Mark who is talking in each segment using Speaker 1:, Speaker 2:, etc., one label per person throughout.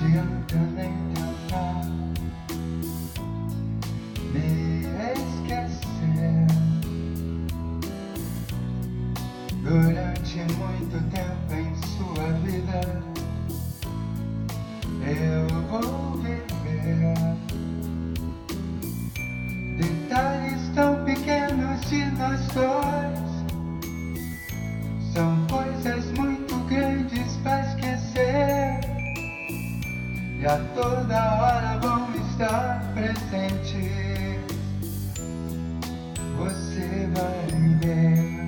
Speaker 1: adianta nem tentar me esquecer. Durante muito tempo em sua vida eu vou viver detalhes tão pequenos de nós dois. São coisas muito grandes pra esquecer, e a toda hora vão estar presentes. Você vai ver.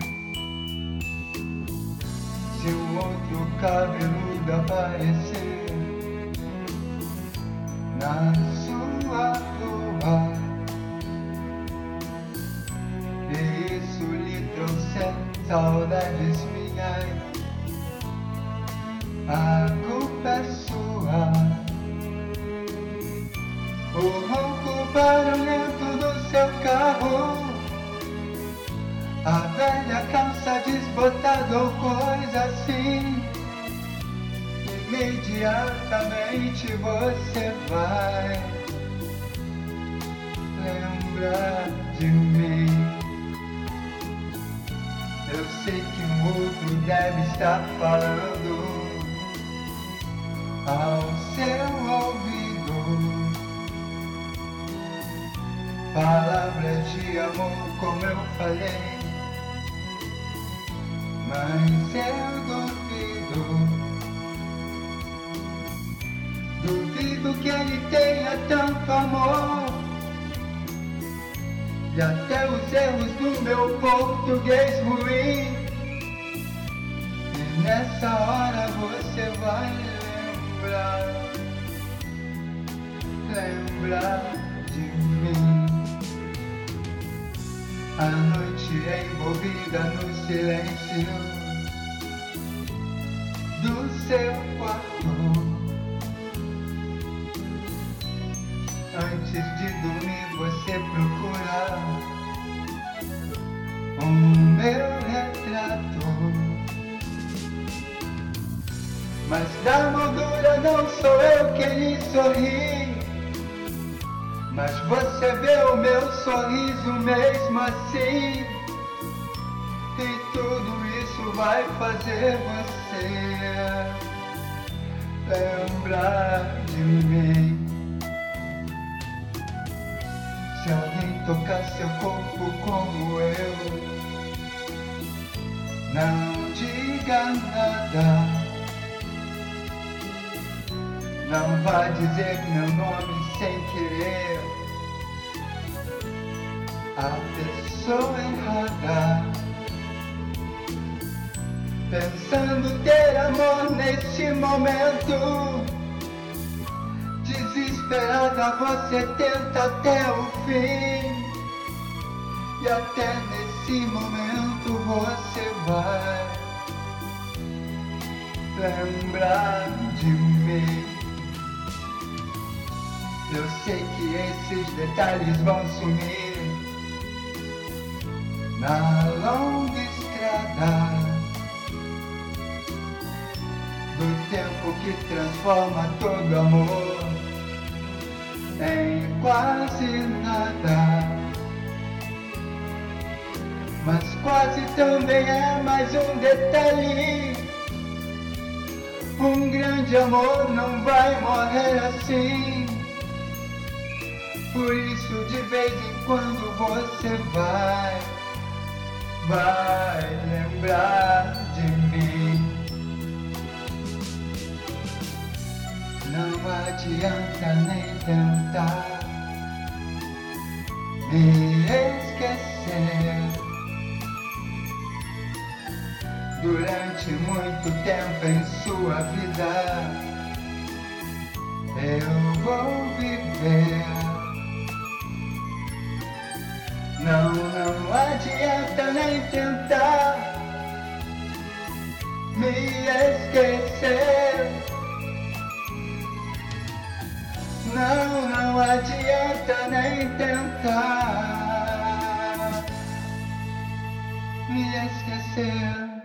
Speaker 1: Se um outro cabeludo aparecer na sua rua e isso lhe trouxer saudades minhas, a culpa é sua. O ronco barulhento do seu carro, a velha calça desbotada ou coisa assim, imediatamente você vai lembrar de mim. Eu sei que um outro deve estar falando ao seu ouvido palavras de amor, como eu falei, mas eu duvido que ele tenha tanto amor. E até os erros do meu português ruim, e nessa hora você vai lembrar de mim. A noite é envolvida no silêncio do seu quarto. Antes de dormir você procura o meu retrato, mas da moldura não sou eu quem lhe sorri, mas você vê o meu sorriso mesmo assim, e tudo isso vai fazer você lembrar de mim. Se alguém tocar seu corpo como eu, não diga nada. Não vá dizer meu nome sem querer a pessoa errada. Pensando ter amor neste momento, desesperada você tenta até o fim, e até nesse momento você vai lembrar de mim. Eu sei que esses detalhes vão sumir na longa estrada do tempo que transforma todo amor em quase nada. Mas quase também é mais um detalhe. Um grande amor não vai morrer assim. Por isso de vez em quando você vai lembrar de mim. Não adianta nem tentar me esquecer. Durante muito tempo em sua vida eu vou viver. Não adianta nem tentar me esquecer. Não adianta nem tentar me esquecer.